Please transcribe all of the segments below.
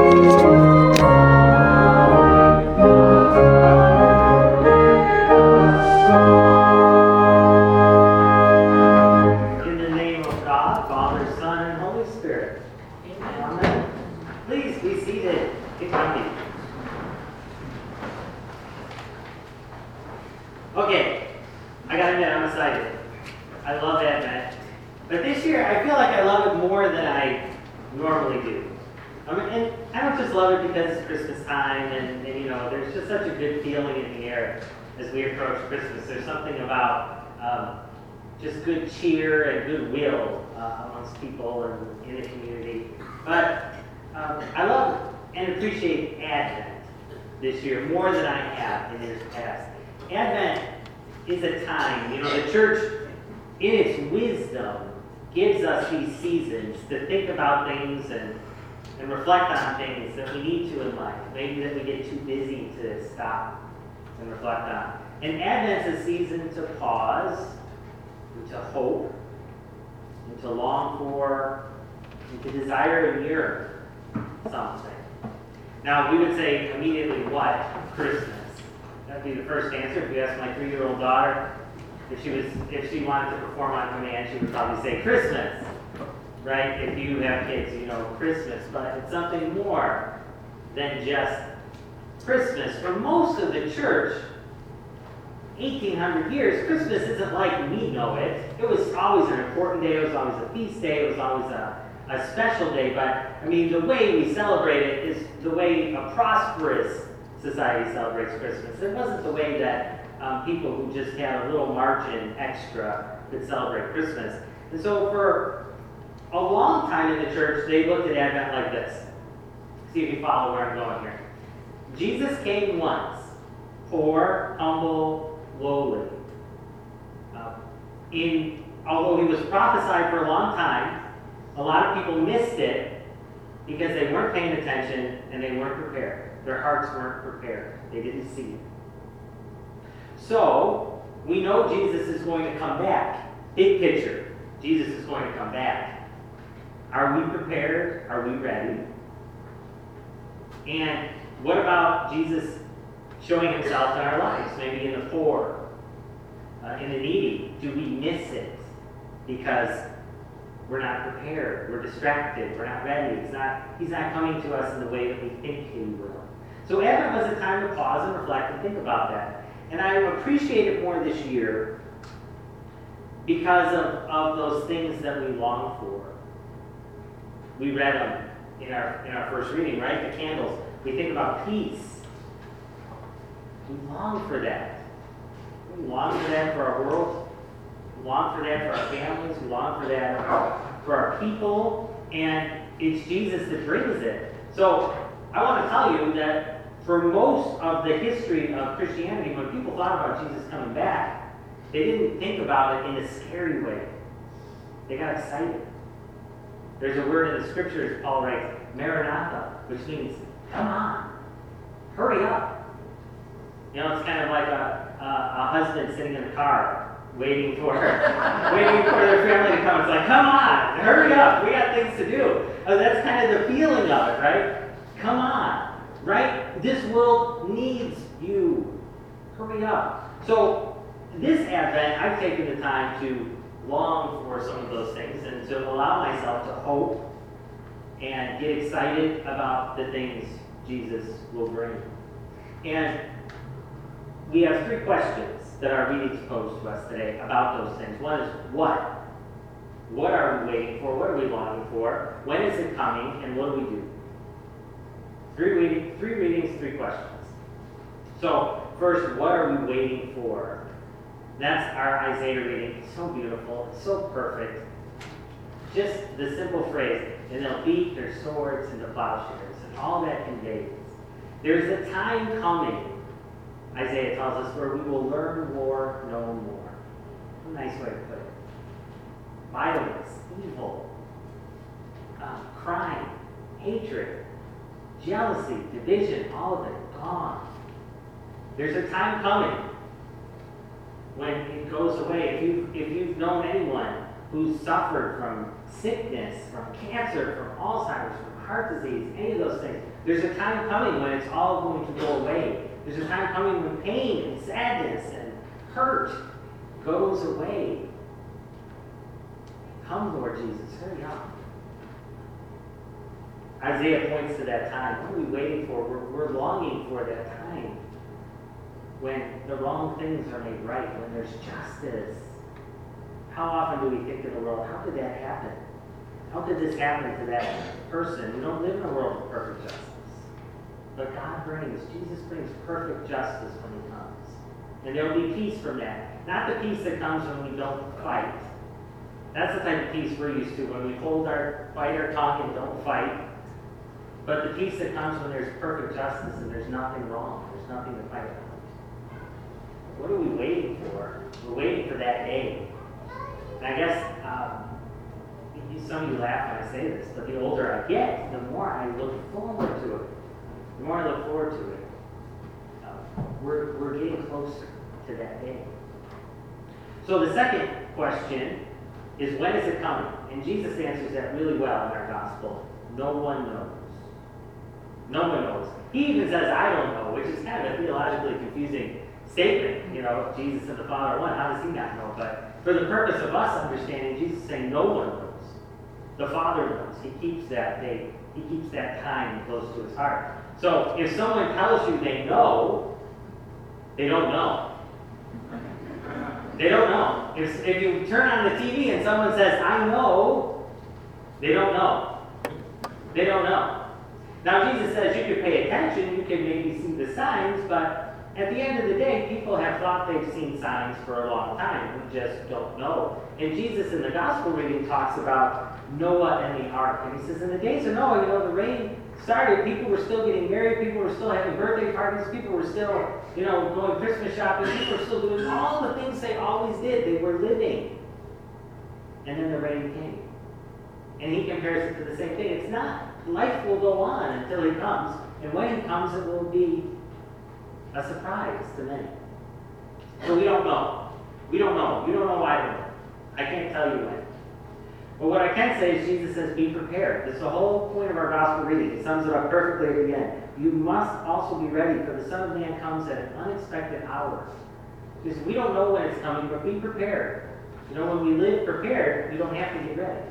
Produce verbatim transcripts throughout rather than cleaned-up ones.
In the name of God, Father, Son, and Holy Spirit. Amen. Amen. Please be seated. Get comfy. Okay, I gotta admit, I'm excited. I love Advent. But this year, I feel like I love it more than I normally do. I mean, and I don't just love it because it's Christmas time, and, and you know, there's just such a good feeling in the air as we approach Christmas. There's something about um, just good cheer and goodwill uh, amongst people and in the community. But um, I love and appreciate Advent this year more than I have in years past. Advent is a time, you know, the church, in its wisdom, gives us these seasons to think about things and, and reflect on things that we need to in life. Maybe that we get too busy to stop and reflect on. And Advent's a season to pause, and to hope, and to long for, and to desire and yearn something. Now, we would say immediately, what? Christmas. That'd be the first answer. If you ask my three-year-old daughter if she was, if she wanted to perform on command, she would probably say Christmas, right? If you have kids, you know Christmas. But it's something more than just Christmas. For most of the church, eighteen hundred years, Christmas isn't like we know it. It was always an important day. It was always a feast day. It was always a, a special day. But, I mean, the way we celebrate it is the way a prosperous society celebrates Christmas. It wasn't the way that um, people who just had a little margin extra could celebrate Christmas. And so for a long time in the church, they looked at Advent like this. See if you follow where I'm going here. Jesus came once, poor, humble, lowly. Uh, in, although he was prophesied for a long time, a lot of people missed it because they weren't paying attention and they weren't prepared. Their hearts weren't prepared. They didn't see it. So, we know Jesus is going to come back. Big picture. Jesus is going to come back. Are we prepared? Are we ready? And what about Jesus showing himself in our lives? Maybe in the poor, uh, in the needy. Do we miss it because we're not prepared, we're distracted, we're not ready? He's not, he's not coming to us in the way that we think he will. So Advent was a time to pause and reflect and think about that. And I appreciate it more this year because of, of those things that we long for. We read them in our, in our first reading, right? The candles. We think about peace. We long for that. We long for that for our world. We long for that for our families. We long for that for our people. And it's Jesus that brings it. So I want to tell you that for most of the history of Christianity, when people thought about Jesus coming back, they didn't think about it in a scary way. They got excited. There's a word in the scriptures, Paul writes, Maranatha, which means, come on, hurry up. You know, it's kind of like a, a, a husband sitting in a car waiting for waiting for their family to come. It's like, come on, hurry up, we got things to do. Uh, that's kind of the feeling of it, right? Come on, right? This world needs you. Hurry up. So this Advent, I've taken the time to long for some of those things and to allow myself to hope and get excited about the things Jesus will bring. And we have three questions that our readings pose to us today about those things. One is what? What are we waiting for? What are we longing for? When is it coming? And what do we do? Three, reading, three readings, three questions. So, first, what are we waiting for? That's our Isaiah reading. It's so beautiful. It's so perfect. Just the simple phrase, and they'll beat their swords into plowshares, and all that conveys. There's a time coming, Isaiah tells us, where we will learn war no more. A nice way to put it. Violence, evil, uh, crime, hatred, jealousy, division, all of it gone. There's a time coming when it goes away. If you if you've known anyone who's suffered from sickness, from cancer, from Alzheimer's, from heart disease, any of those things, There's a time coming when it's all going to go away. There's a time coming when pain and sadness and hurt goes away. Come, Lord Jesus, hurry up. Isaiah points to that time. What are we waiting for? We're, we're longing for that time when the wrong things are made right, when there's justice. How often do we think in the world, how did that happen? How did this happen to that person? We don't live in a world of perfect justice. But God brings, Jesus brings perfect justice when he comes. And there will be peace from that. Not the peace that comes when we don't fight. That's the type of peace we're used to, when we hold our, bite our tongue and don't fight. But the peace that comes when there's perfect justice and there's nothing wrong, there's nothing to fight about. What are we waiting for? We're waiting for that day. And I guess um, some of you laugh when I say this, but the older I get, the more I look forward to it. The more I look forward to it, uh, we're, we're getting closer to that day. So the second question is, when is it coming? And Jesus answers that really well in our gospel. No one knows. No one knows. He even says, I don't know, which is kind of a theologically confusing statement. You know, Jesus and the Father are one. How does he not know? But for the purpose of us understanding, Jesus is saying no one knows. The Father knows. He keeps that day. He keeps that time close to his heart. So if someone tells you they know, they don't know. They don't know. If, if you turn on the T V and someone says, I know, they don't know. They don't know. Now, Jesus says you could pay attention, you can maybe see the signs, but at the end of the day, people have thought they've seen signs for a long time. We just don't know. And Jesus in the gospel reading talks about Noah and the ark. And he says, in the days of Noah, you know, the rain started, people were still getting married, people were still having birthday parties, people were still, you know, going Christmas shopping, people were still doing all the things they always did. They were living. And then the rain came. And he compares it to the same thing. It's not. Life will go on until he comes. And when he comes, it will be a surprise to many. So we don't know. We don't know. You don't know why I don't know. I can't tell you when. But what I can say is Jesus says, be prepared. That's the whole point of our gospel reading. He sums it up perfectly at the end. You must also be ready, for the Son of Man comes at an unexpected hour. Because we don't know when it's coming, but be prepared. You know, when we live prepared, we don't have to get ready.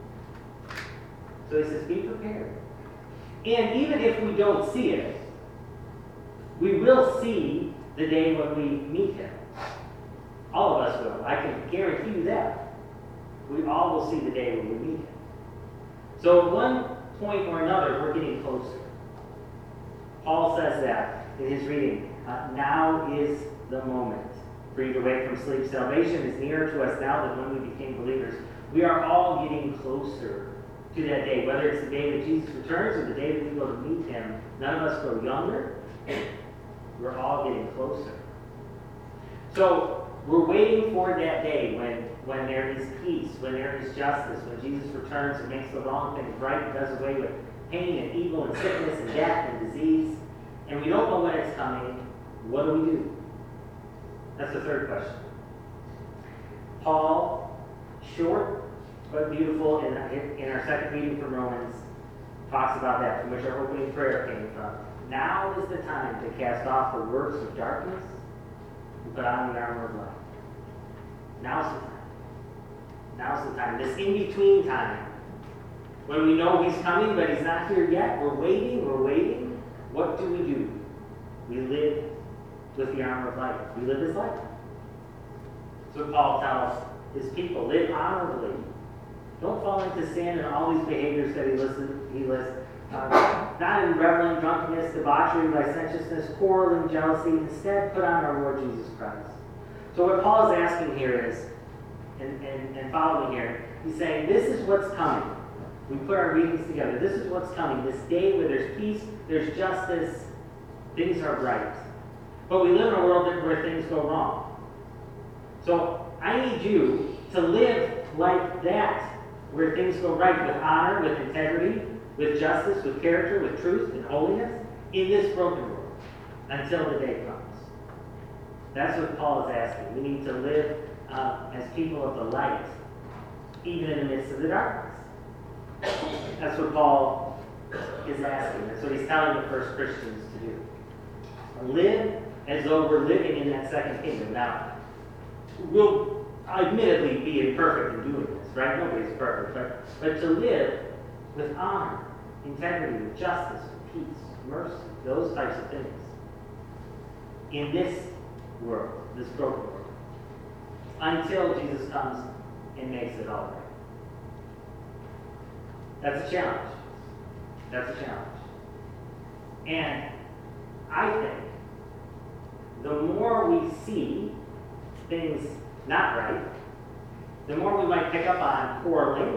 So he says, be prepared. And even if we don't see it, we will see the day when we meet him. All of us will. I can guarantee you that. We all will see the day when we meet him. So at one point or another, we're getting closer. Paul says that in his reading. Uh, now is the moment for you to wake from sleep. Salvation is nearer to us now than when we became believers. We are all getting closer to that day, whether it's the day that Jesus returns or the day that we go to meet him. None of us grow younger. We're all getting closer. So we're waiting for that day when, when there is peace, when there is justice, when Jesus returns and makes the wrong things right and does away with pain and evil and sickness and death and disease. And we don't know when it's coming. What do we do? That's the third question. Paul, short but beautiful, in, in our second reading from Romans, talks about that, from which our opening prayer came from. Now is the time to cast off the works of darkness and put on the armor of light. Now's the time. Now's the time. This in-between time, when we know he's coming, but he's not here yet, we're waiting, we're waiting. What do we do? We live with the armor of light. We live his life. So Paul tells his people, live honorably. Don't fall into sin and all these behaviors that he lists. He lists. Uh, not in reveling, drunkenness, debauchery, licentiousness, quarreling, jealousy. Instead, put on our Lord Jesus Christ. So what Paul is asking here is, and, and, and follow me here, he's saying this is what's coming. We put our readings together. This is what's coming. This day where there's peace, there's justice, things are right. But we live in a world where things go wrong. So I need you to live like that, where things go right, with honor, with integrity, with justice, with character, with truth, and holiness, in this broken world, until the day comes. That's what Paul is asking. We need to live uh, as people of the light, even in the midst of the darkness. That's what Paul is asking. That's what he's telling the first Christians to do. Live as though we're living in that second kingdom. Now, we'll admittedly be imperfect in doing this, right? Nobody's perfect, but, but to live with honor, integrity, with justice, with peace, mercy, those types of things in this world, this broken world, until Jesus comes and makes it all right. That's a challenge. That's a challenge. And I think the more we see things not right, the more we might pick up on quarreling